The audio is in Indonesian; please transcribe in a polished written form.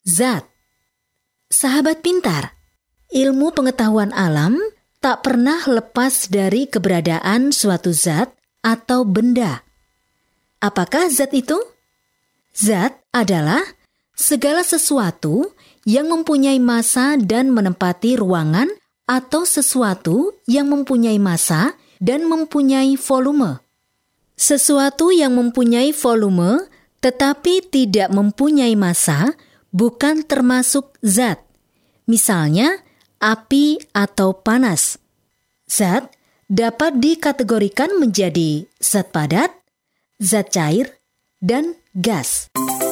Zat. Sahabat pintar, ilmu pengetahuan alam tak pernah lepas dari keberadaan suatu zat atau benda. Apakah zat itu? Zat adalah segala sesuatu yang mempunyai massa dan menempati ruangan atau sesuatu yang mempunyai massa dan mempunyai volume. Sesuatu yang mempunyai volume tetapi tidak mempunyai massa bukan termasuk zat. Misalnya, api atau panas. Zat dapat dikategorikan menjadi zat padat, zat cair, dan gas.